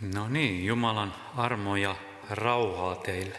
No niin, Jumalan armo ja rauhaa teille.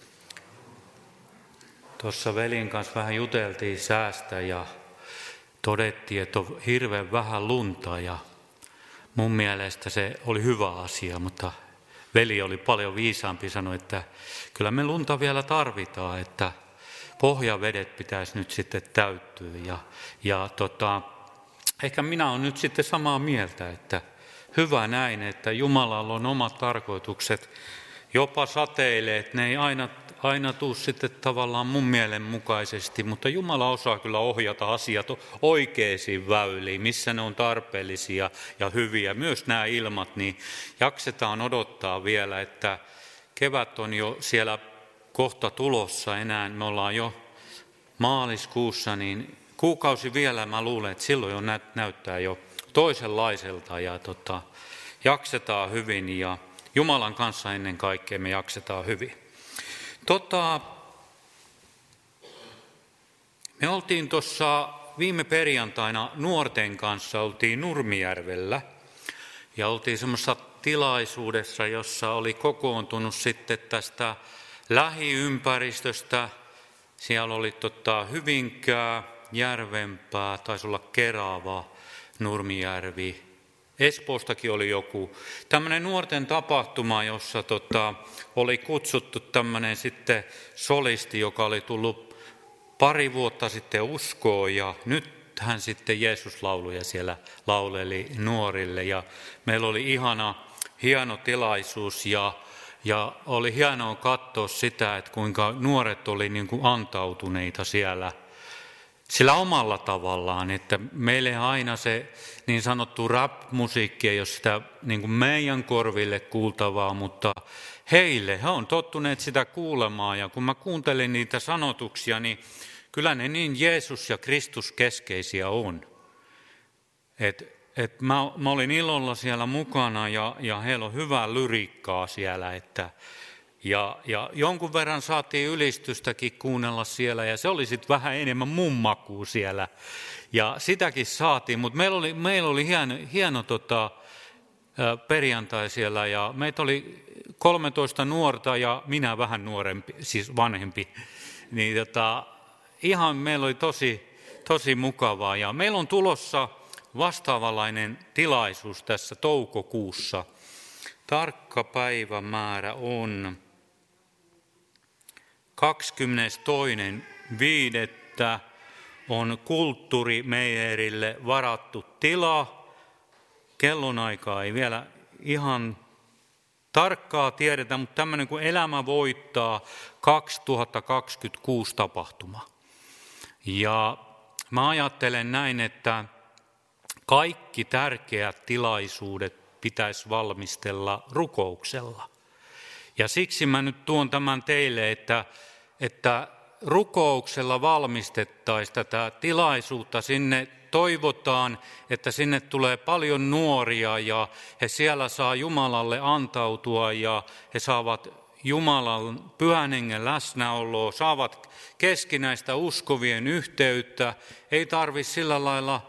Tuossa velin kanssa vähän juteltiin säästä ja todettiin, että on hirveän vähän lunta ja mun mielestä se oli hyvä asia, mutta veli oli paljon viisaampi, sanoi, että kyllä me lunta vielä tarvitaan, että pohjavedet pitäisi nyt sitten täyttyä ja ehkä minä olen nyt sitten samaa mieltä, että hyvä näin, että Jumalalla on omat tarkoitukset, jopa sateilee, että ne ei aina tule sitten tavallaan mun mielen mukaisesti, mutta Jumala osaa kyllä ohjata asiat oikeisiin väyliin, missä ne on tarpeellisia ja hyviä. Myös nämä ilmat, niin jaksetaan odottaa vielä, että kevät on jo siellä kohta tulossa enää, me ollaan jo maaliskuussa, niin kuukausi vielä mä luulen, että silloin jo näyttää jo toisenlaiselta ja jaksetaan hyvin ja Jumalan kanssa ennen kaikkea me jaksetaan hyvin. Me oltiin tuossa viime perjantaina nuorten kanssa, oltiin Nurmijärvellä ja oltiin semmoisessa tilaisuudessa, jossa oli kokoontunut sitten tästä lähiympäristöstä. Siellä oli Hyvinkää, Järvenpää, taisi olla Kerava, Nurmijärvi. Espoostakin oli joku tämmöinen nuorten tapahtuma, jossa oli kutsuttu tämmöinen sitten solisti, joka oli tullut pari vuotta sitten uskoon ja nyt hän sitten Jeesus-lauluja siellä lauleli nuorille ja meillä oli hieno tilaisuus ja oli hienoa katsoa sitä, että kuinka nuoret oli niin kuin antautuneita siellä sillä omalla tavallaan, että meille aina se niin sanottu rap-musiikki ei ole sitä niin kuin meidän korville kuultavaa, mutta he on tottuneet sitä kuulemaan ja kun mä kuuntelin niitä sanotuksia, niin kyllä ne niin Jeesus ja Kristus keskeisiä on. Mä olin ilolla siellä mukana ja heillä on hyvää lyriikkaa siellä, ja jonkun verran saatiin ylistystäkin kuunnella siellä ja se oli sitten vähän enemmän mun makuu siellä ja sitäkin saatiin, mutta meillä oli hieno perjantai siellä ja meitä oli 13 nuorta ja minä vähän nuorempi, siis vanhempi, niin ihan meillä oli tosi mukavaa ja meillä on tulossa vastaavanlainen tilaisuus tässä toukokuussa. Tarkka päivämäärä on 22.5. on kulttuurimeijerille varattu tila. Kellonaikaa ei vielä ihan tarkkaa tiedetä, mutta tämmöinen kuin Elämä voittaa 2026 tapahtuma. Ja mä ajattelen näin, että kaikki tärkeät tilaisuudet pitäisi valmistella rukouksella. Ja siksi mä nyt tuon tämän teille, että rukouksella valmistettaisiin tätä tilaisuutta. Sinne toivotaan, että sinne tulee paljon nuoria ja he siellä saa Jumalalle antautua ja he saavat Jumalan pyhän hengen läsnäoloa, saavat keskinäistä uskovien yhteyttä. Ei tarvitse sillä lailla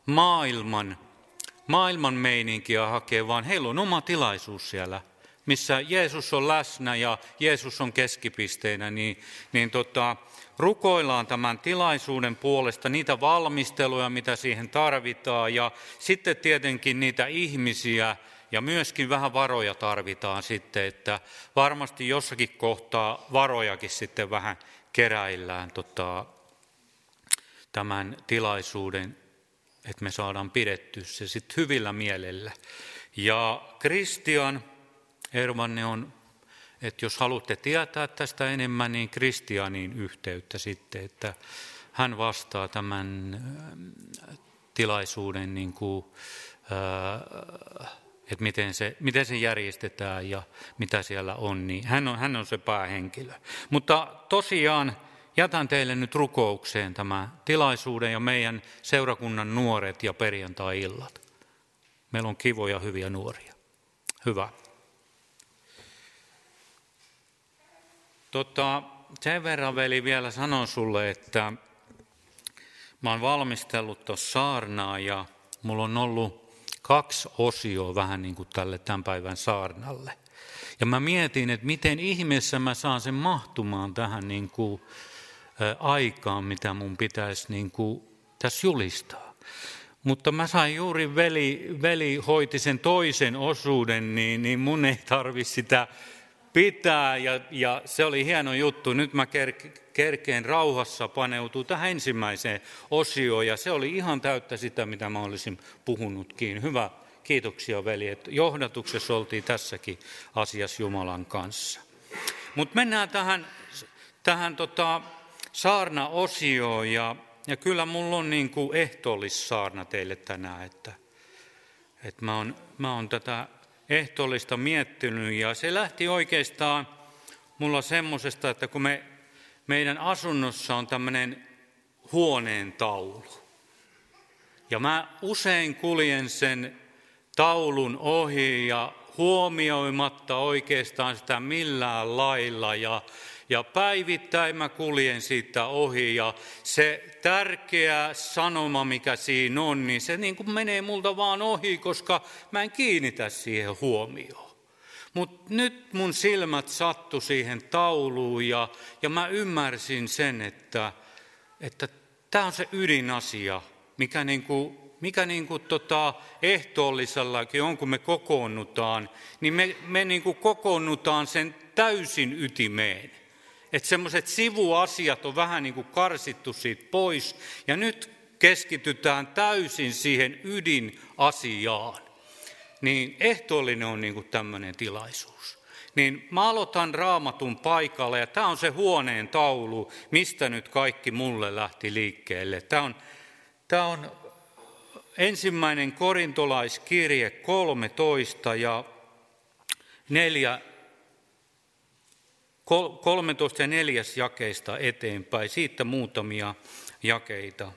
maailman meininkiä hakea, vaan heillä on oma tilaisuus siellä, missä Jeesus on läsnä ja Jeesus on keskipisteenä, niin rukoillaan tämän tilaisuuden puolesta niitä valmisteluja, mitä siihen tarvitaan ja sitten tietenkin niitä ihmisiä ja myöskin vähän varoja tarvitaan sitten, että varmasti jossakin kohtaa varojakin sitten vähän keräillään tämän tilaisuuden, että me saadaan pidettyä se sitten hyvillä mielellä. Ja Kristian Ervanne on, että jos haluatte tietää tästä enemmän, niin Kristianiin yhteyttä sitten, että hän vastaa tämän tilaisuuden, niin kuin, että miten se järjestetään ja mitä siellä on, niin hän on se päähenkilö. Mutta tosiaan jätän teille nyt rukoukseen tämän tilaisuuden ja meidän seurakunnan nuoret ja perjantai-illat. Meillä on kivoja, hyviä nuoria. Hyvä. Sen verran veli vielä sanon sulle, että mä oon valmistellut tuossa saarnaa ja mulla on ollut 2 osioa vähän niin kuin tälle tämän päivän saarnalle. Ja mä mietin, että miten ihmeessä mä saan sen mahtumaan tähän niin kuin aikaan, mitä mun pitäisi niin kuin tässä julistaa. Mutta mä sain juuri, veli hoiti sen toisen osuuden, niin mun ei tarvitse sitä pitää. Ja se oli hieno juttu. Nyt mä kerkeen rauhassa paneutua tähän ensimmäiseen osioon. Ja se oli ihan täyttä sitä, mitä mä olisin puhunutkin. Hyvä, kiitoksia veli, että johdatuksessa oltiin tässäkin asiassa Jumalan kanssa. Mutta mennään tähän saarnaosioon. Ja kyllä mulla on niin kuin ehtoollissaarna teille tänään, että mä oon tätä ehtoollista miettinyt ja se lähti oikeastaan mulla semmosesta, että kun meidän asunnossa on tämmöinen huoneen taulu ja mä usein kuljen sen taulun ohi ja huomioimatta oikeastaan sitä millään lailla ja päivittäin mä kuljen siitä ohi ja se tärkeä sanoma, mikä siinä on, niin se niin kuin menee multa vaan ohi, koska mä en kiinnitä siihen huomioon. Mutta nyt mun silmät sattu siihen tauluun ja mä ymmärsin sen, että tämä on se ydinasia, mikä ehtoollisellakin on, kun me kokoonnutaan, niin me niin kuin kokoonnutaan sen täysin ytimeen. Että semmoiset sivuasiat on vähän niin kuin karsittu siitä pois ja nyt keskitytään täysin siihen ydinasiaan. Niin ehtoollinen on niin kuin tämmöinen tilaisuus. Niin mä aloitan Raamatun paikalla ja tämä on se huoneen taulu, mistä nyt kaikki mulle lähti liikkeelle. Tämä on 1. Korintolaiskirje 13 ja 13 ja 4 jakeista eteenpäin, siitä muutamia jakeita.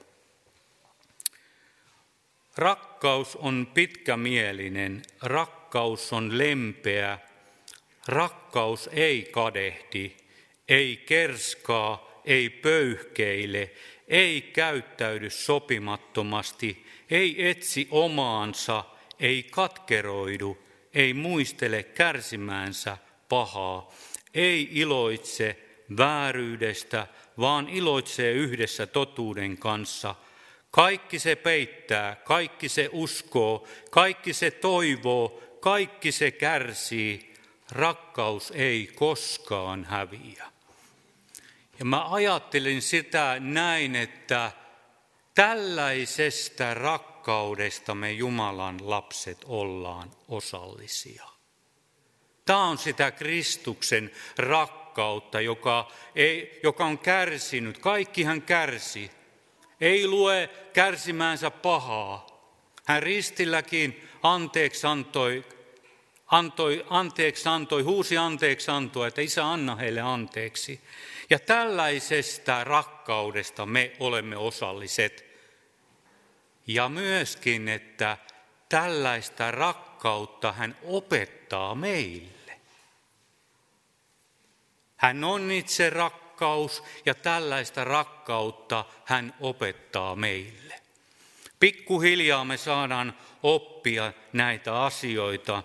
Rakkaus on pitkämielinen, rakkaus on lempeä, rakkaus ei kadehdi, ei kerskaa, ei pöyhkeile, ei käyttäydy sopimattomasti, ei etsi omaansa, ei katkeroidu, ei muistele kärsimäänsä pahaa, ei iloitse vääryydestä, vaan iloitsee yhdessä totuuden kanssa. Kaikki se peittää, kaikki se uskoo, kaikki se toivoo, kaikki se kärsii. Rakkaus ei koskaan häviä. Ja mä ajattelin sitä näin, että tällaisesta rakkaudesta me Jumalan lapset ollaan osallisia. Tämä on sitä Kristuksen rakkautta, joka on kärsinyt. Kaikki hän kärsi. Ei lue kärsimäänsä pahaa. Hän ristilläkin huusi anteeksi antoa, että Isä anna heille anteeksi. Ja tällaisesta rakkaudesta me olemme osalliset. Ja myöskin, että tällaista rakkautta hän opettaa meille. Hän on itse rakkaus ja tällaista rakkautta hän opettaa meille. Pikkuhiljaa me saadaan oppia näitä asioita,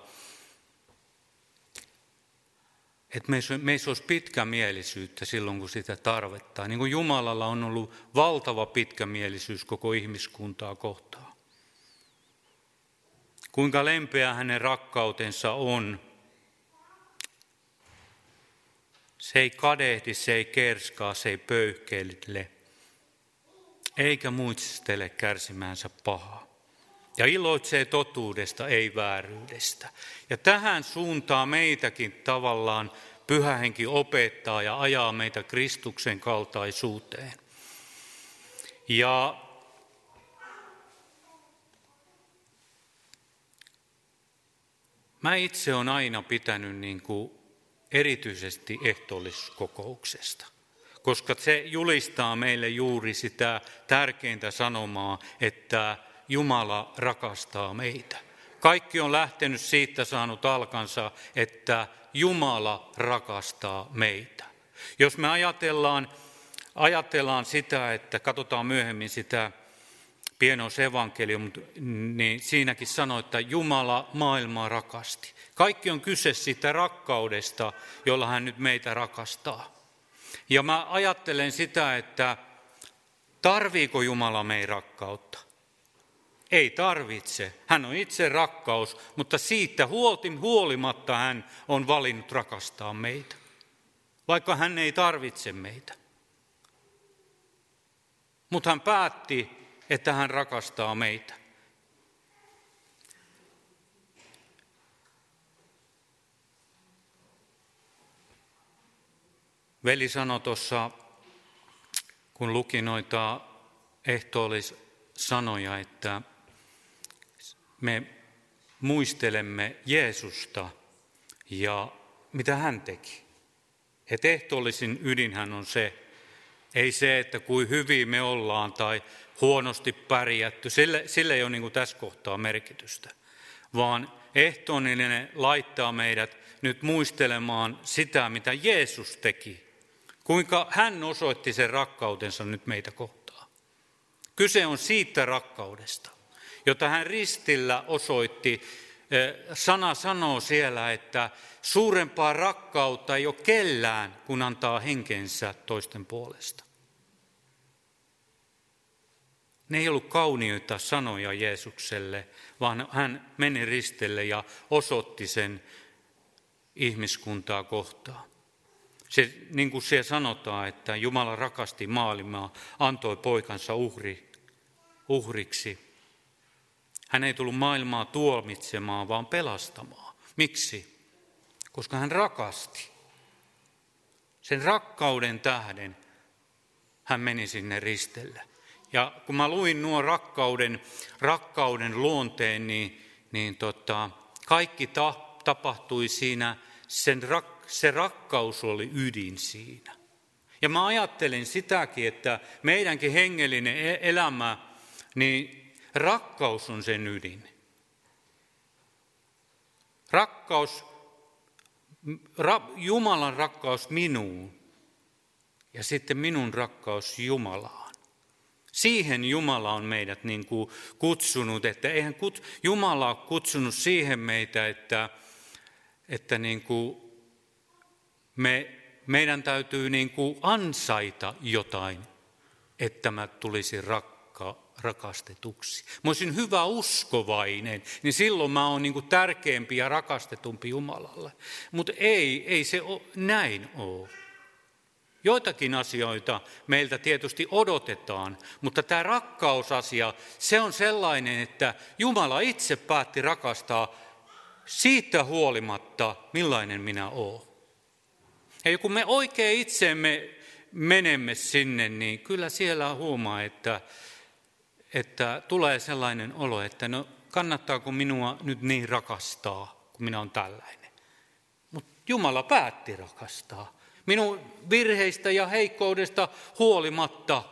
että meissä olisi pitkämielisyyttä silloin, kun sitä tarvittaa. Niin kuin Jumalalla on ollut valtava pitkämielisyys koko ihmiskuntaa kohtaan. Kuinka lempeä hänen rakkautensa on. Se ei kadehdi, se ei kerskaa, se ei pöyhkeile, eikä muistele kärsimäänsä pahaa. Ja iloitsee totuudesta, ei vääryydestä. Ja tähän suuntaan meitäkin tavallaan Pyhä Henki opettaa ja ajaa meitä Kristuksen kaltaisuuteen. Ja mä itse olen aina pitänyt niin kuin erityisesti ehtoolliskokouksesta, koska se julistaa meille juuri sitä tärkeintä sanomaa, että Jumala rakastaa meitä. Kaikki on lähtenyt siitä saanut alkansa, että Jumala rakastaa meitä. Jos me ajatellaan sitä, että katsotaan myöhemmin sitä Pienois evankeliumi, niin siinäkin sanoo, että Jumala maailmaa rakasti. Kaikki on kyse siitä rakkaudesta, jolla hän nyt meitä rakastaa. Ja mä ajattelen sitä, että tarviiko Jumala meidän rakkautta? Ei tarvitse. Hän on itse rakkaus, mutta siitä huolimatta hän on valinnut rakastaa meitä. Vaikka hän ei tarvitse meitä. Mutta hän päätti, että hän rakastaa meitä. Veli sanoi tuossa, kun luki noita ehtoollis-sanoja, että me muistelemme Jeesusta ja mitä hän teki. Että ehtoollisin ydinhän on se, ei se, että kuin hyvin me ollaan tai huonosti pärjätty, sillä ei ole niin kuin tässä kohtaa merkitystä, vaan ehtoollinen laittaa meidät nyt muistelemaan sitä, mitä Jeesus teki, kuinka hän osoitti sen rakkautensa nyt meitä kohtaan. Kyse on siitä rakkaudesta, jota hän ristillä osoitti. Sana sanoo siellä, että suurempaa rakkautta ei ole kellään, kun antaa henkensä toisten puolesta. Ne ei ollut kauniita sanoja Jeesukselle, vaan hän meni ristille ja osoitti sen ihmiskuntaa kohtaan. Se, niin kuin siellä sanotaan, että Jumala rakasti maailmaa, antoi poikansa uhriksi. Hän ei tullut maailmaa tuomitsemaan, vaan pelastamaan. Miksi? Koska hän rakasti. Sen rakkauden tähden hän meni sinne ristille. Ja kun mä luin nuo rakkauden luonteen, niin kaikki tapahtui siinä, se rakkaus oli ydin siinä. Ja mä ajattelen sitäkin, että meidänkin hengellinen elämä, niin rakkaus on sen ydin. Jumalan rakkaus minuun ja sitten minun rakkaus Jumalaan. Siihen Jumala on meidät niin kuin kutsunut, että eihän Jumala ole kutsunut siihen meitä, että niin kuin meidän täytyy niin kuin ansaita jotain, että mä tulisin rakastetuksi. Mä olisin hyvä uskovainen, niin silloin mä oon niin kuin tärkeämpi ja rakastetumpi Jumalalle. Mutta ei se näin ole. Joitakin asioita meiltä tietysti odotetaan, mutta tämä rakkausasia, se on sellainen, että Jumala itse päätti rakastaa siitä huolimatta, millainen minä oon. Ja kun me oikein itseemme menemme sinne, niin kyllä siellä huomaa, että tulee sellainen olo, että no kannattaako minua nyt niin rakastaa, kun minä olen tällainen. Mutta Jumala päätti rakastaa. Minun virheistä ja heikkoudesta huolimatta.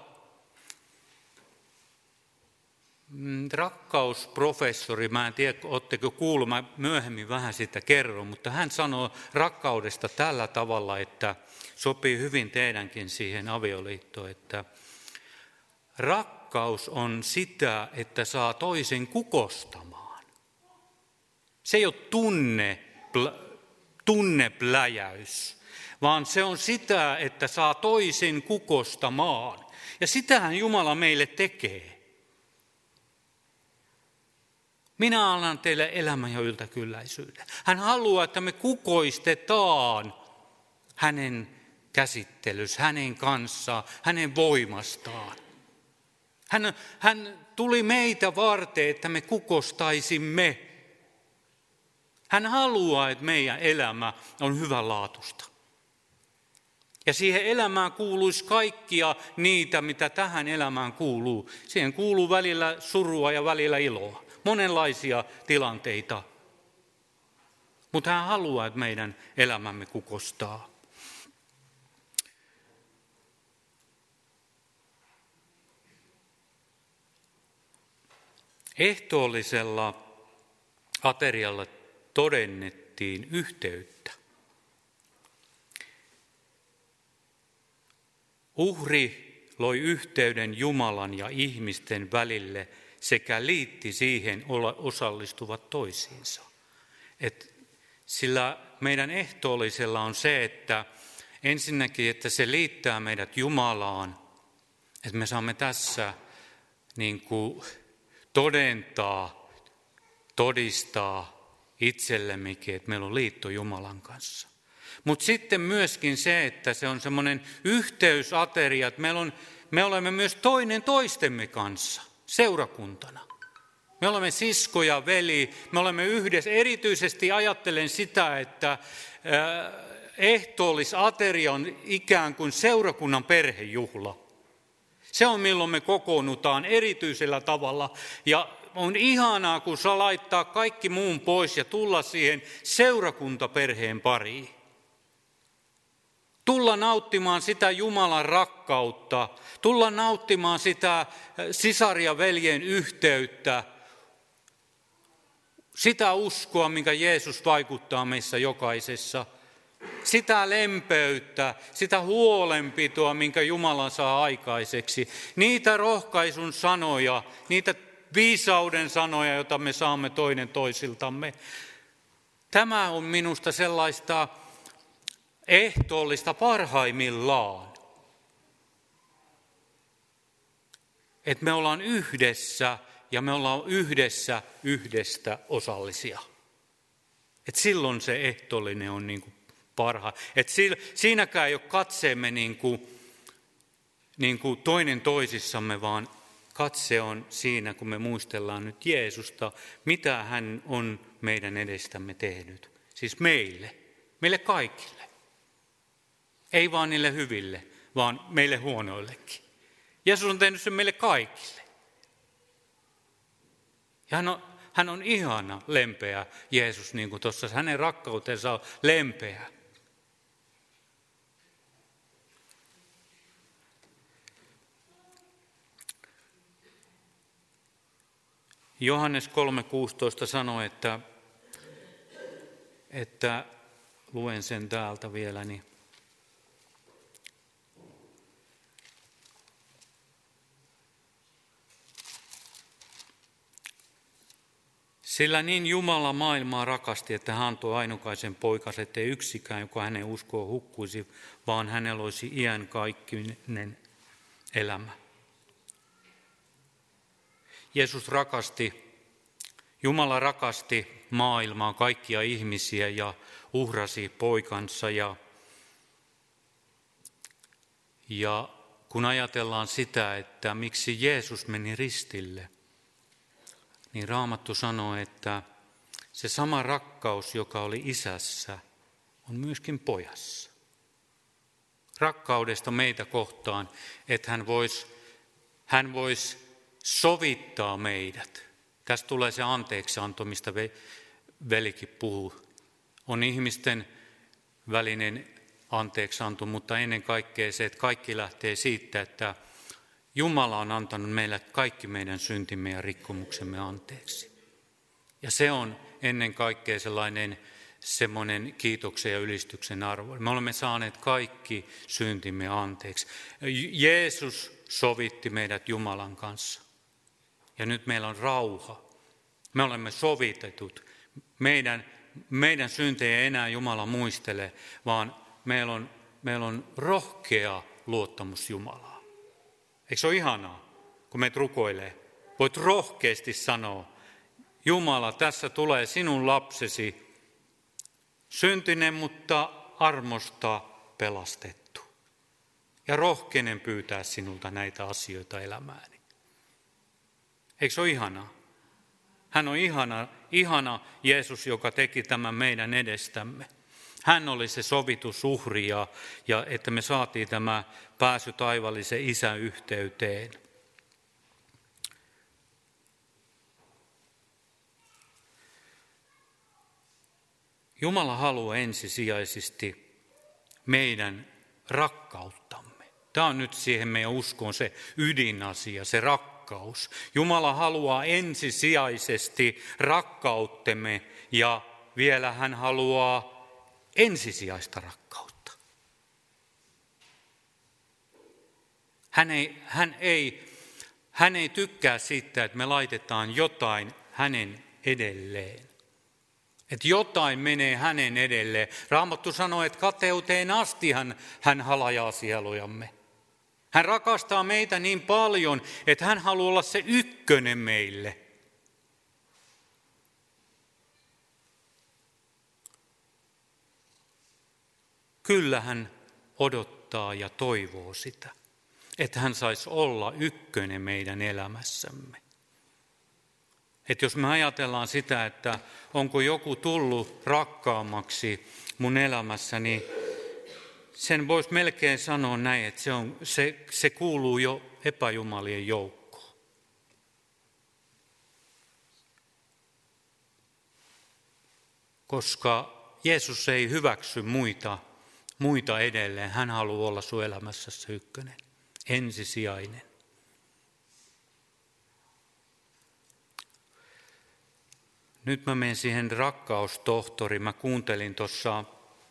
Rakkausprofessori, mä en tiedä, oletteko kuullut, mä myöhemmin vähän sitä kerron, mutta hän sanoo rakkaudesta tällä tavalla, että sopii hyvin teidänkin siihen avioliittoon, että rakkaus on sitä, että saa toisen kukostamaan. Se ei ole tunnepläjäys, vaan se on sitä, että saa toisen kukostamaan. Ja sitähän Jumala meille tekee. Minä annan teille elämän ja yltäkylläisyyden. Hän haluaa, että me kukoistetaan hänen käsittelyssä, hänen kanssaan, hänen voimastaan. Hän tuli meitä varten, että me kukostaisimme. Hän haluaa, että meidän elämä on hyvänlaatuista. Ja siihen elämään kuuluisi kaikkia niitä, mitä tähän elämään kuuluu. Siihen kuuluu välillä surua ja välillä iloa. Monenlaisia tilanteita. Mutta hän haluaa, että meidän elämämme kukostaa. Ehtoollisella aterialla todennettiin yhteyttä. Uhri loi yhteyden Jumalan ja ihmisten välille sekä liitti siihen osallistuvat toisiinsa. Sillä meidän ehtoollisella on se, että ensinnäkin, että se liittää meidät Jumalaan, että me saamme tässä niin kuin todentaa, todistaa itsellemmekin, että meillä on liitto Jumalan kanssa. Mutta sitten myöskin se, että se on semmoinen yhteysateria, että me olemme myös toinen toistemme kanssa seurakuntana. Me olemme sisko ja veli, me olemme yhdessä. Erityisesti ajattelen sitä, että ehtoollisateria on ikään kuin seurakunnan perhejuhla. Se on milloin me kokoonnutaan erityisellä tavalla ja on ihanaa, kun saa laittaa kaikki muun pois ja tulla siihen seurakuntaperheen pariin. Tulla nauttimaan sitä Jumalan rakkautta, tulla nauttimaan sitä sisar ja veljen yhteyttä, sitä uskoa, minkä Jeesus vaikuttaa meissä jokaisessa, sitä lempeyttä, sitä huolenpitoa, minkä Jumala saa aikaiseksi, niitä rohkaisun sanoja, niitä viisauden sanoja, joita me saamme toinen toisiltamme. Tämä on minusta sellaista ehtoollista parhaimmillaan. Että me ollaan yhdessä ja me ollaan yhdessä yhdestä osallisia. Että silloin se ehtoollinen on niin kuin parha. Että siinäkään ei ole katseemme niin kuin toinen toisissamme, vaan katse on siinä, kun me muistellaan nyt Jeesusta, mitä hän on meidän edestämme tehnyt. Siis meille kaikille. Ei vaan niille hyville, vaan meille huonoillekin. Jeesus on tehnyt sen meille kaikille. Ja hän on ihana, lempeä Jeesus, niin kuin tuossa hänen rakkautensa on lempeä. Johannes 3:16 sanoi, että luen sen täältä vielä, niin sillä niin Jumala maailmaa rakasti, että hän antoi ainukaisen poikansa, ettei yksikään, joka hänen uskoo hukkuisi, vaan hänellä olisi iankaikkinen elämä. Jumala rakasti maailmaa, kaikkia ihmisiä ja uhrasi poikansa. Ja kun ajatellaan sitä, että miksi Jeesus meni ristille, niin Raamattu sanoo, että se sama rakkaus, joka oli isässä, on myöskin pojassa. Rakkaudesta meitä kohtaan, että hän voisi sovittaa meidät. Tästä tulee se anteeksianto, mistä velikin puhuu. On ihmisten välinen anteeksianto, mutta ennen kaikkea se, että kaikki lähtee siitä, että Jumala on antanut meille kaikki meidän syntimme ja rikkomuksemme anteeksi. Ja se on ennen kaikkea semmoinen kiitoksen ja ylistyksen arvo. Me olemme saaneet kaikki syntimme anteeksi. Jeesus sovitti meidät Jumalan kanssa. Ja nyt meillä on rauha. Me olemme sovitetut. Meidän syntejä ei enää Jumala muistele, vaan meillä on rohkea luottamus Jumalaa. Eikö se ole ihanaa, kun meitä rukoilee? Voit rohkeasti sanoa, Jumala, tässä tulee sinun lapsesi, syntinen, mutta armosta pelastettu. Ja rohkeinen pyytää sinulta näitä asioita elämääni. Eikö se ole ihanaa? Hän on ihana Jeesus, joka teki tämän meidän edestämme. Hän oli se sovitusuhri ja että me saatiin tämä pääsy taivaallisen Isän yhteyteen. Jumala haluaa ensisijaisesti meidän rakkauttamme. Tämä on nyt siihen meidän uskoon se ydinasia, se rakkaus. Jumala haluaa ensisijaisesti rakkauttemme ja vielä hän haluaa ensisijaista rakkautta. Hän ei tykkää siitä, että me laitetaan jotain hänen edelleen. Että jotain menee hänen edelleen. Raamattu sanoo, että kateuteen asti hän halajaa sielujamme. Hän rakastaa meitä niin paljon, että hän haluaa olla se ykkönen meille. Kyllä hän odottaa ja toivoo sitä, että hän saisi olla ykkönen meidän elämässämme. Että jos me ajatellaan sitä, että onko joku tullut rakkaammaksi mun elämässä, niin sen voisi melkein sanoa näin, että se kuuluu jo epäjumalien joukkoon. Koska Jeesus ei hyväksy muita edelleen. Hän haluaa olla sun elämässäsi ykkönen, ensisijainen. Nyt mä menen siihen rakkaustohtoriin. Mä kuuntelin tuossa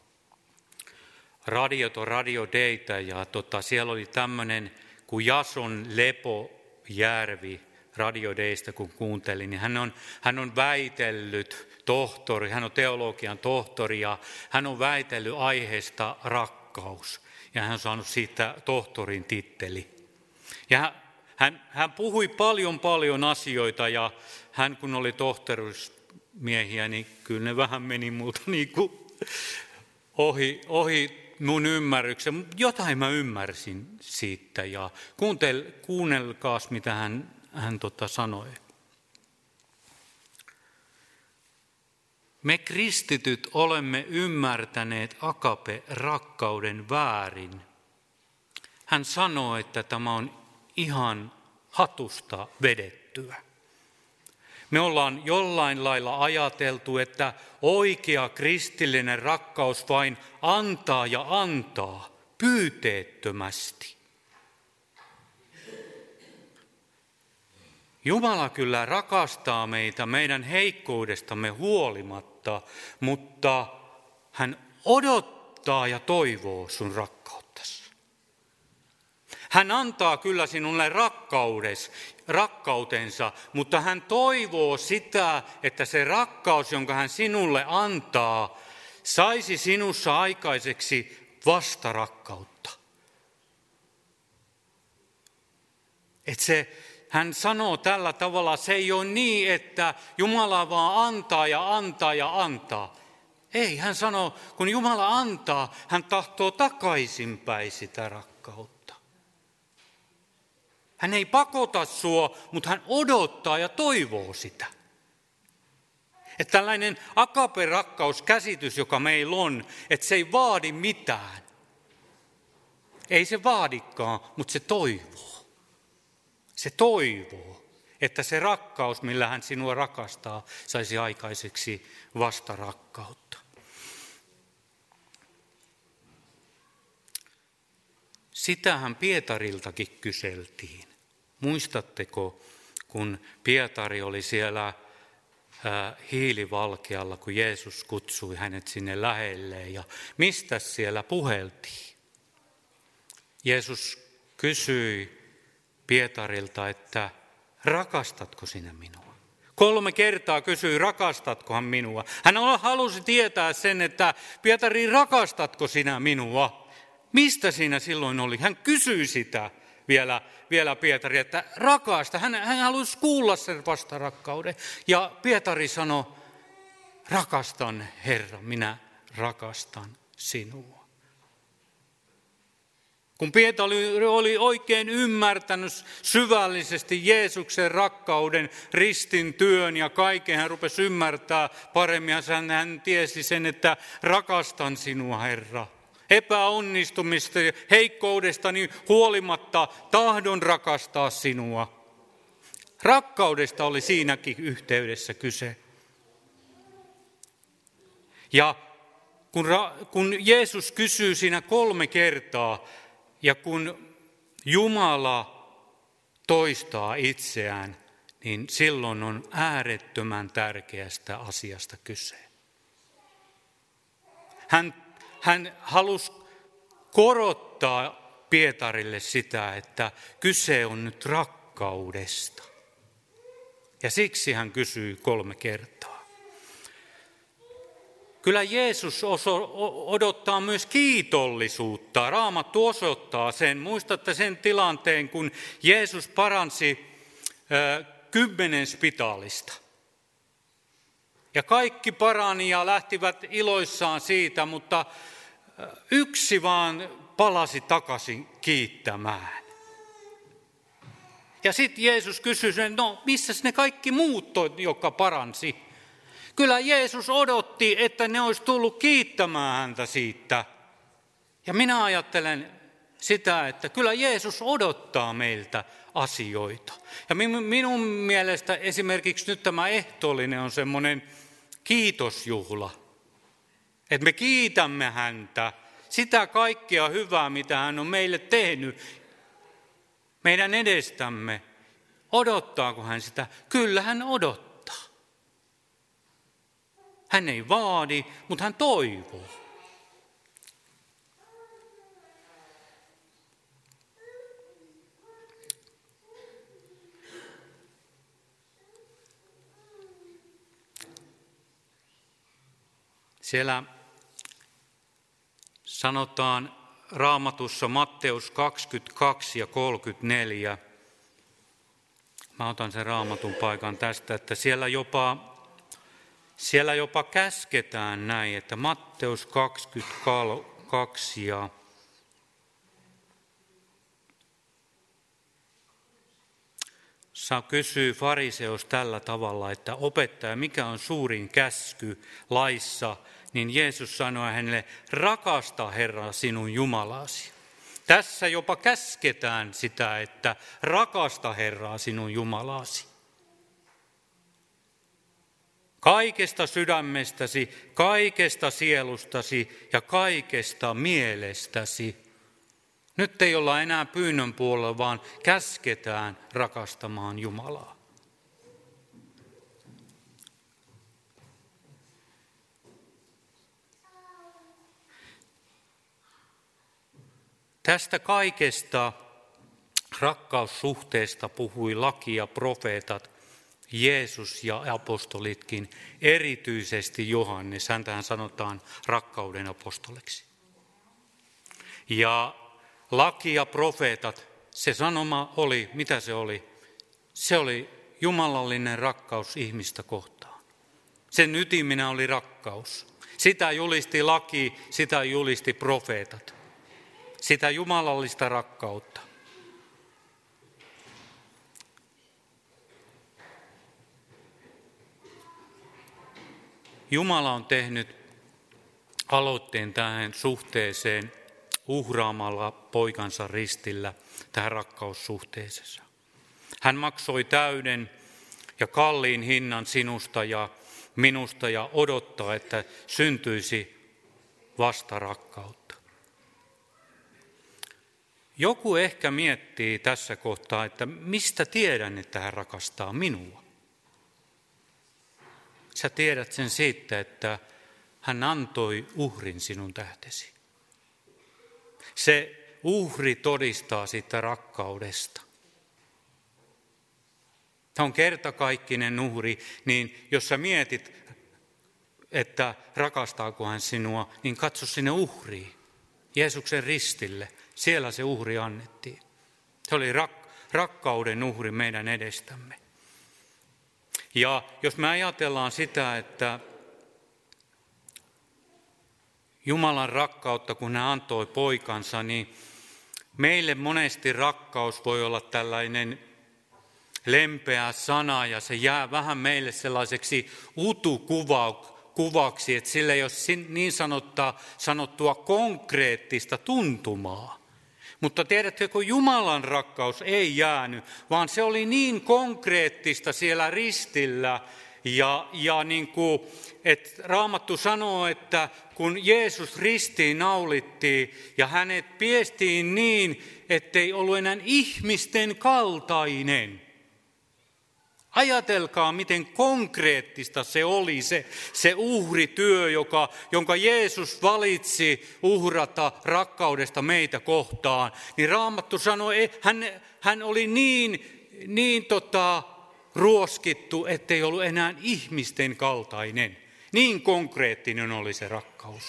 Radio Daytä ja siellä oli tämmöinen kuin Jason Lepojärvi Radio Daystä, kun kuuntelin. Niin hän on väitellyt tohtori, hän on teologian tohtori ja hän on väitellyt aiheesta rakkaus. Ja hän on saanut siitä tohtorin titteli. Ja hän puhui paljon asioita ja hän kun oli tohtorismiehiä, niin kyllä ne vähän meni multa niin kuin ohi mun ymmärryksen. Jotain mä ymmärsin siitä ja kuunnelkaas mitä hän sanoi. Me kristityt olemme ymmärtäneet agape-rakkauden väärin. Hän sanoo, että tämä on ihan hatusta vedettyä. Me ollaan jollain lailla ajateltu, että oikea kristillinen rakkaus vain antaa ja antaa pyyteettömästi. Jumala kyllä rakastaa meitä meidän heikkoudestamme huolimatta, mutta hän odottaa ja toivoo sun rakkauttasi. Hän antaa kyllä sinulle rakkautensa, mutta hän toivoo sitä, että se rakkaus, jonka hän sinulle antaa, saisi sinussa aikaiseksi vastarakkautta. Hän sanoo tällä tavalla, se ei ole niin, että Jumala vaan antaa ja antaa ja antaa. Ei, hän sanoo, kun Jumala antaa, hän tahtoo takaisinpäin sitä rakkautta. Hän ei pakota sua, mutta hän odottaa ja toivoo sitä. Että tällainen agape-rakkauskäsitys, joka meillä on, että se ei vaadi mitään. Ei se vaadikaan, mutta se toivoo. Se toivoo, että se rakkaus, millä hän sinua rakastaa, saisi aikaiseksi vastarakkautta. Sitähän Pietariltakin kyseltiin. Muistatteko, kun Pietari oli siellä hiilivalkealla, kun Jeesus kutsui hänet sinne lähelleen ja mistä siellä puheltiin? Jeesus kysyi Pietarilta, että rakastatko sinä minua? 3 kertaa kysyi, rakastatkohan minua? Hän halusi tietää sen, että Pietari, rakastatko sinä minua? Mistä siinä silloin oli? Hän kysyi sitä vielä Pietari, että rakasta. Hän halusi kuulla sen vastarakkauden. Ja Pietari sanoi, rakastan Herra, minä rakastan sinua. Kun Pietari oli oikein ymmärtänyt syvällisesti Jeesuksen rakkauden, ristin työn ja kaiken, hän rupesi ymmärtää paremmin. Hän tiesi sen, että rakastan sinua, Herra. Epäonnistumista ja heikkoudestani huolimatta tahdon rakastaa sinua. Rakkaudesta oli siinäkin yhteydessä kyse. Ja kun Jeesus kysyy siinä 3 kertaa, ja kun Jumala toistaa itseään, niin silloin on äärettömän tärkeästä asiasta kyse. Hän halusi korottaa Pietarille sitä, että kyse on nyt rakkaudesta. Ja siksi hän kysyy 3 kertaa. Kyllä Jeesus odottaa myös kiitollisuutta. Raamattu osoittaa sen. Muistatte sen tilanteen, kun Jeesus paransi 10 spitaalista. Ja kaikki parani ja lähtivät iloissaan siitä, mutta yksi vaan palasi takaisin kiittämään. Ja sitten Jeesus kysyi sen, no missäs ne kaikki muut, jotka paransi? Kyllä Jeesus odotti, että ne olisi tullut kiittämään häntä siitä. Ja minä ajattelen sitä, että kyllä Jeesus odottaa meiltä asioita. Ja minun mielestä esimerkiksi nyt tämä ehtoollinen on semmoinen kiitosjuhla. Että me kiitämme häntä sitä kaikkea hyvää, mitä hän on meille tehnyt meidän edestämme. Odottaako hän sitä? Kyllä hän odottaa. Hän ei vaadi, mutta hän toivoo. Siellä sanotaan Raamatussa Matteus 22 ja 34. Mä otan sen Raamatun paikan tästä, että siellä jopa käsketään näin, että Matteus 22 ja kysyy fariseus tällä tavalla, että opettaja, mikä on suurin käsky laissa, niin Jeesus sanoi hänelle, rakasta Herra sinun Jumalasi. Tässä jopa käsketään sitä, että rakasta Herraa sinun Jumalasi. Kaikesta sydämestäsi, kaikesta sielustasi ja kaikesta mielestäsi. Nyt ei olla enää pyynnön puolella, vaan käsketään rakastamaan Jumalaa. Tästä kaikesta rakkaussuhteesta puhui laki ja profeetat, Jeesus ja apostolitkin, erityisesti Johannes. Häntähän sanotaan rakkauden apostoliksi. Ja laki ja profeetat, se sanoma oli, mitä se oli? Se oli jumalallinen rakkaus ihmistä kohtaan. Sen ytimenä oli rakkaus. Sitä julisti laki, sitä julisti profeetat. Sitä jumalallista rakkautta. Jumala on tehnyt aloitteen tähän suhteeseen uhraamalla poikansa ristillä tähän rakkaussuhteeseen. Hän maksoi täyden ja kalliin hinnan sinusta ja minusta ja odottaa, että syntyisi vastarakkautta. Joku ehkä miettii tässä kohtaa, että mistä tiedän, että hän rakastaa minua. Sä tiedät sen siitä, että hän antoi uhrin sinun tähtesi. Se uhri todistaa siitä rakkaudesta. Tämä on kertakaikkinen uhri, niin jos sä mietit, että rakastaako hän sinua, niin katso sinne uhriin, Jeesuksen ristille. Siellä se uhri annettiin. Se oli rakkauden uhri meidän edestämme. Ja jos me ajatellaan sitä, että Jumalan rakkautta, kun hän antoi poikansa, niin meille monesti rakkaus voi olla tällainen lempeä sana ja se jää vähän meille sellaiseksi utukuvaksi, että sillä ei ole niin sanottua konkreettista tuntumaa. Mutta tiedätkö, kun Jumalan rakkaus ei jäänyt, vaan se oli niin konkreettista siellä ristillä. Ja niin kuin, että Raamattu sanoo, että kun Jeesus ristiin naulittiin ja hänet piestiin niin, ettei ollut enää ihmisten kaltainen, Ajatelkaa, miten konkreettista se oli, se uhrityö, jonka Jeesus valitsi uhrata rakkaudesta meitä kohtaan. Niin Raamattu sanoi, hän oli niin ruoskittu, ettei ollut enää ihmisten kaltainen. Niin konkreettinen oli se rakkaus.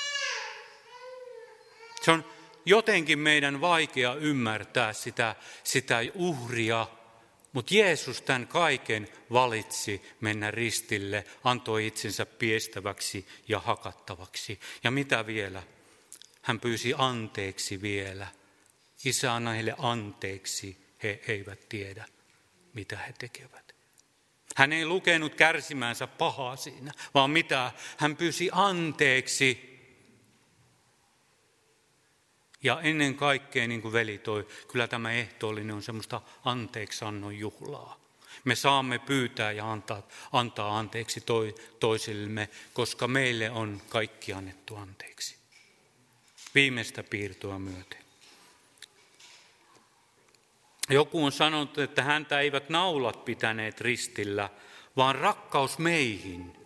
Se on jotenkin meidän vaikea ymmärtää sitä uhria, mutta Jeesus tämän kaiken valitsi mennä ristille, antoi itsensä piestäväksi ja hakattavaksi. Ja mitä vielä? Hän pyysi anteeksi vielä. Isä, anna heille anteeksi, he eivät tiedä, mitä he tekevät. Hän ei lukenut kärsimäänsä pahaa siinä, vaan mitä? Hän pyysi anteeksi. Ja ennen kaikkea, niin kuin veli toi, kyllä tämä ehtoollinen on semmoista anteeksiannon juhlaa. Me saamme pyytää ja antaa anteeksi toisillemme, koska meille on kaikki annettu anteeksi. Viimeistä piirtoa myöten. Joku on sanonut, että häntä eivät naulat pitäneet ristillä, vaan rakkaus meihin.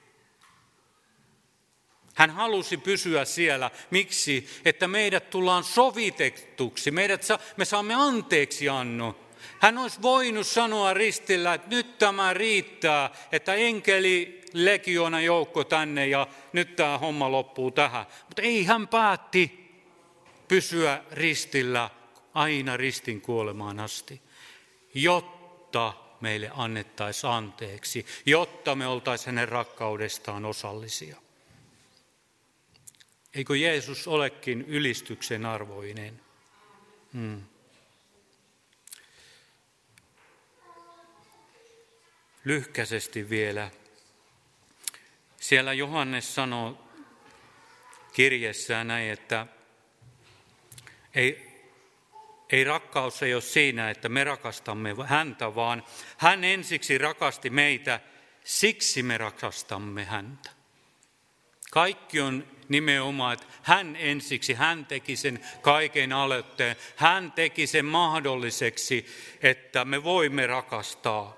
Hän halusi pysyä siellä. Miksi? Että meidät tullaan sovitettuksi. Me saamme anteeksi annon. Hän olisi voinut sanoa ristillä, että nyt tämä riittää, että enkeli legioona joukko tänne ja nyt tämä homma loppuu tähän. Mutta ei, hän päätti pysyä ristillä aina ristin kuolemaan asti, jotta meille annettaisiin anteeksi, jotta me oltaisiin hänen rakkaudestaan osallisia. Eikö Jeesus olekin ylistyksen arvoinen? Lyhkäisesti vielä. Siellä Johannes sanoo kirjeessään näin, että ei rakkaus ei ole siinä, että me rakastamme häntä, vaan hän ensiksi rakasti meitä, siksi me rakastamme häntä. Kaikki on nimenomaan, että hän teki sen kaiken aloitteen, hän teki sen mahdolliseksi, että me voimme rakastaa.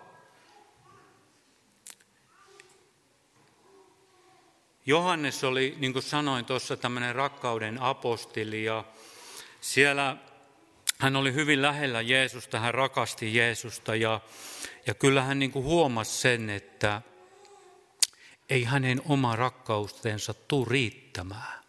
Johannes oli, niin kuin sanoin tuossa, tämmöinen rakkauden apostoli ja siellä hän oli hyvin lähellä Jeesusta, hän rakasti Jeesusta ja kyllä hän niin kuin huomasi sen, että ei hänen oma rakkautensa tule riittämään.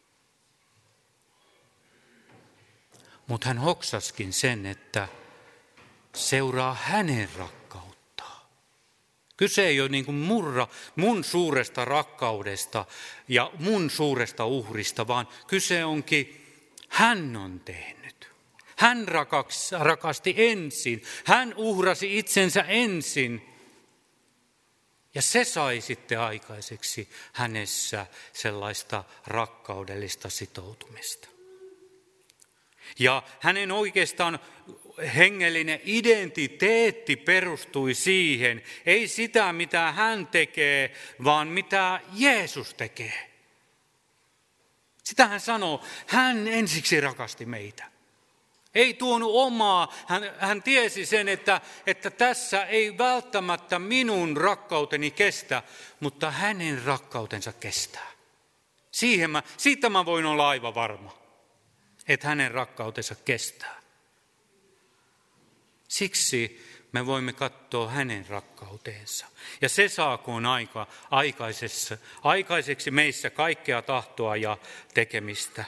Mutta hän hoksaskin sen, että seuraa hänen rakkauttaan. Kyse ei ole niin kuin mun suuresta rakkaudesta ja mun suuresta uhrista, vaan kyse onkin, hän on tehnyt. Hän rakasti ensin, hän uhrasi itsensä ensin. Ja se sai sitten aikaiseksi hänessä sellaista rakkaudellista sitoutumista. Ja hänen oikeastaan hengellinen identiteetti perustui siihen, ei sitä mitä hän tekee, vaan mitä Jeesus tekee. Sitä hän sanoo, hän ensiksi rakasti meitä. Ei tuonut omaa, hän tiesi sen, että tässä ei välttämättä minun rakkauteni kestä, mutta hänen rakkautensa kestää. Siitä mä voin olla aivan varma, että hänen rakkautensa kestää. Siksi me voimme katsoa hänen rakkauteensa. Ja se saakoon aikaiseksi meissä kaikkea tahtoa ja tekemistä.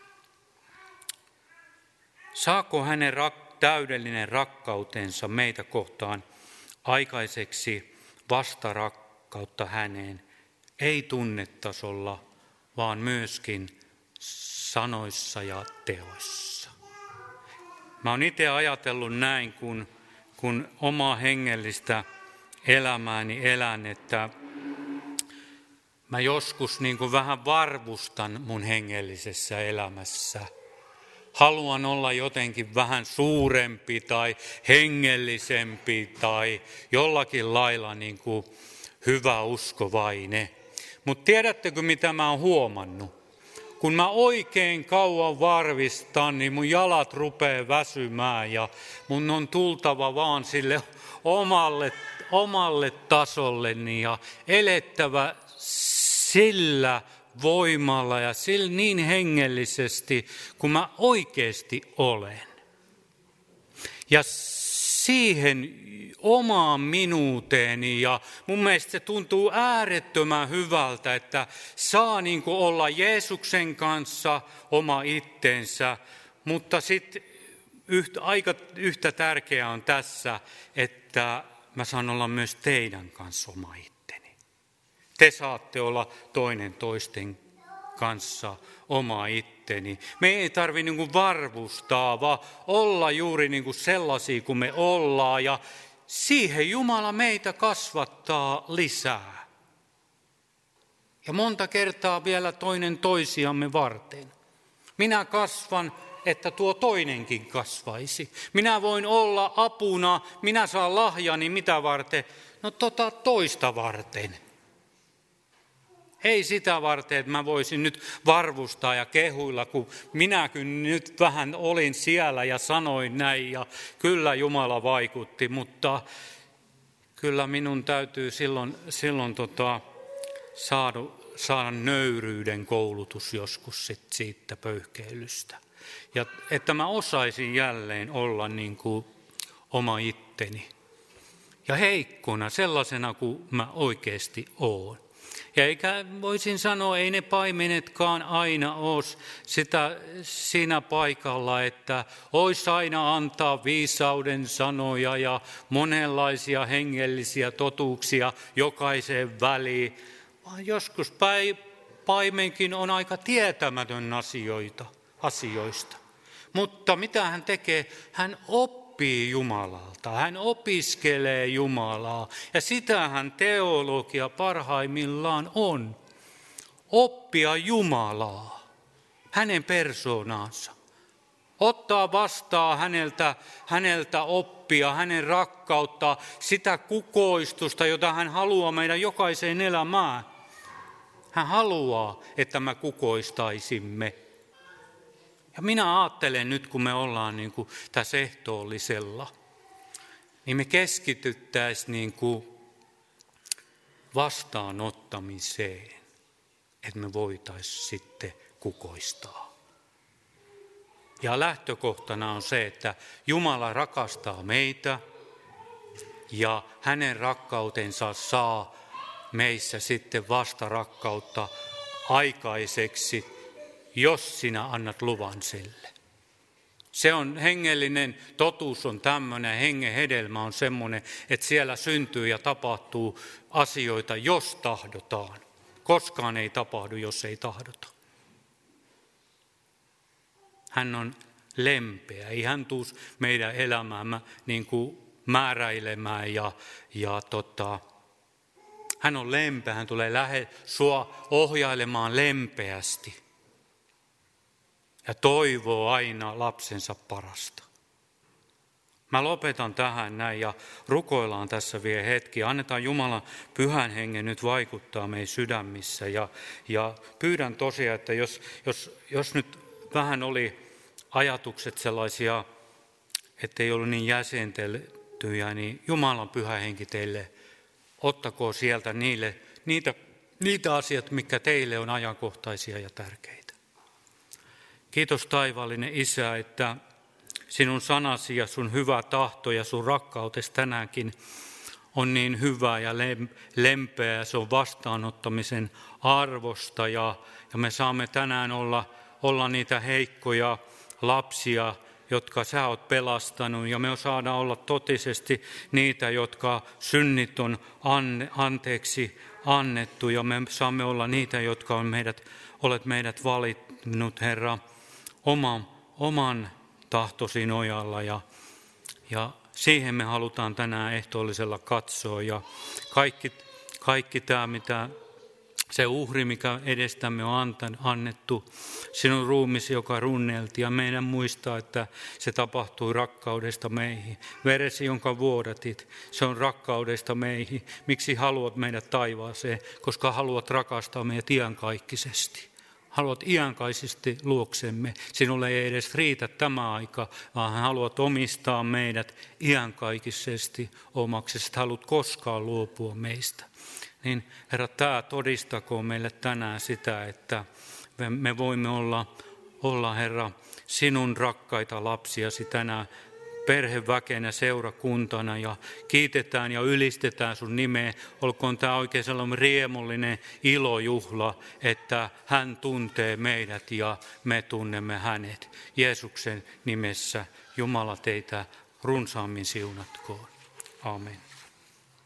Saako hänen täydellinen rakkautensa meitä kohtaan aikaiseksi vastarakkautta häneen, ei tunnetasolla, vaan myöskin sanoissa ja teoissa. Mä oon itse ajatellut näin, kun omaa hengellistä elämääni elän, että mä joskus niin kuin vähän varvustan mun hengellisessä elämässä. Haluan olla jotenkin vähän suurempi tai hengellisempi tai jollakin lailla niin kuin hyvä uskovainen. Mutta tiedättekö mitä mä oon huomannut? kun mä oikein kauan varvistan, niin mun jalat rupeaa väsymään ja mun on tultava vaan sille omalle tasolleni ja elettävä sillä voimalla ja niin hengellisesti, kun mä oikeasti olen. Ja siihen omaan minuuteeni ja mun mielestä se tuntuu äärettömän hyvältä, että saa niin kuin olla Jeesuksen kanssa oma itsensä, mutta sitten yhtä tärkeää on tässä, että mä saan olla myös teidän kanssa oma itteni. Te saatte olla toinen toisten kanssa oma itteni. Me ei tarvitse niin kuin varvustaa, vaan olla juuri niin kuin sellaisia kuin me ollaan ja siihen Jumala meitä kasvattaa lisää. Ja monta kertaa vielä toinen toisiamme varten. Minä kasvan, että tuo toinenkin kasvaisi. Minä voin olla apuna, minä saan lahjani mitä varten? No toista varten. Ei sitä varten, että mä voisin nyt varvustaa ja kehuilla, kun minäkin nyt vähän olin siellä ja sanoin näin ja kyllä Jumala vaikutti, mutta kyllä minun täytyy silloin saada nöyryyden koulutus joskus siitä pöyhkeilystä. Ja että mä osaisin jälleen olla niin kuin oma itteni ja heikkona sellaisena kuin mä oikeasti oon. Ja eikä voisin sanoa, ei ne paimenetkaan aina ole siinä paikalla, että olisi aina antaa viisauden sanoja ja monenlaisia hengellisiä totuuksia jokaiseen väliin. Vaan joskus paimenkin on aika tietämätön asioista. Mutta mitä hän tekee? Hän oppii Jumalalta, hän opiskelee Jumalaa ja sitähän teologia parhaimmillaan on. Oppia Jumalaa, hänen persoonaansa. Ottaa vastaan häneltä oppia, hänen rakkautta, sitä kukoistusta, jota hän haluaa meidän jokaiseen elämään. Hän haluaa, että me kukoistaisimme. Ja minä ajattelen nyt, kun me ollaan niin kuin tässä ehtoollisella, niin me keskityttäisiin niin kuin vastaanottamiseen, että me voitaisiin sitten kukoistaa. Ja lähtökohtana on se, että Jumala rakastaa meitä ja hänen rakkautensa saa meissä sitten vastarakkautta aikaiseksi, jos sinä annat luvan sille. Se on hengellinen totuus on tämmöinen, hengen hedelmä on semmoinen, että siellä syntyy ja tapahtuu asioita, jos tahdotaan. Koskaan ei tapahdu, jos ei tahdota. Hän on lempeä, ei hän tule meidän elämäämme niin kuin määräilemään hän on lempeä, hän tulee sua ohjailemaan lempeästi. Ja toivoo aina lapsensa parasta. Mä lopetan tähän näin ja rukoillaan tässä vielä hetki. Annetaan Jumalan pyhän hengen nyt vaikuttaa meidän sydämissä. Ja pyydän tosiaan, että jos nyt vähän oli ajatukset sellaisia, ettei ollut niin jäsenteltyjä, niin Jumalan pyhä henki teille ottakoon sieltä niitä asioita, mitkä teille on ajankohtaisia ja tärkeitä. Kiitos taivaallinen Isä, että sinun sanasi ja sun hyvä tahto ja sun rakkautesi tänäänkin on niin hyvä ja lempeä ja se on vastaanottamisen arvosta ja me saamme tänään olla niitä heikkoja lapsia, jotka sä oot pelastanut ja me saadaan olla totisesti niitä, jotka synnit on anteeksi annettu ja me saamme olla niitä, jotka olet meidät valinnut, Herra, oman tahtosi nojalla ja siihen me halutaan tänään ehtoollisella katsoa ja kaikki tämä, mitä se uhri, mikä edestämme on annettu, sinun ruumisi, joka runnelti ja meidän muistaa, että se tapahtui rakkaudesta meihin. Veresi, jonka vuodatit, se on rakkaudesta meihin. Miksi haluat meidät taivaaseen? Koska haluat rakastaa meidät iankaikkisesti. haluat iänkaisesti luoksemme. Sinulle ei edes riitä tämä aika, vaan haluat omistaa meidät iänkaikisesti omaksi. Sä haluat koskaan luopua meistä. Niin Herra, tämä todistakoon meille tänään sitä, että me voimme olla Herra, sinun rakkaita lapsiasi tänään perheväkenä, seurakuntana ja kiitetään ja ylistetään sun nimeä. Olkoon tämä oikein sellainen riemullinen ilojuhla, että hän tuntee meidät ja me tunnemme hänet. Jeesuksen nimessä Jumala teitä runsaammin siunatkoon. Amen.